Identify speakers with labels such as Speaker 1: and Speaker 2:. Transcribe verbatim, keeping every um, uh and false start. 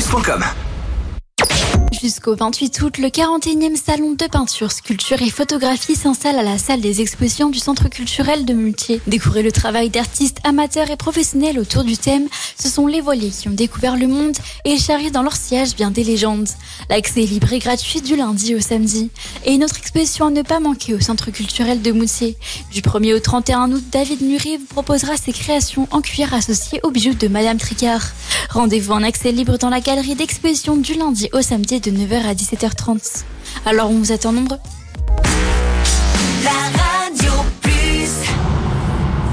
Speaker 1: point com.
Speaker 2: Jusqu'au vingt-huit août, le quarante et unième salon de peinture, sculpture et photographie s'installe à la salle des expositions du Centre culturel de Moutier. Découvrez le travail d'artistes amateurs et professionnels autour du thème. Ce sont les voiliers qui ont découvert le monde et ils charrient dans leur sillage bien des légendes. L'accès est libre et gratuit du lundi au samedi. Et une autre exposition à ne pas manquer au Centre culturel de Moutier. Du premier au trente et un août, David Murray vous proposera ses créations en cuir associées aux bijoux de Madame Tricard. Rendez-vous en accès libre dans la galerie d'exposition du lundi au samedi de neuf heures à dix-sept heures trente. Alors on vous attend nombreux.
Speaker 3: La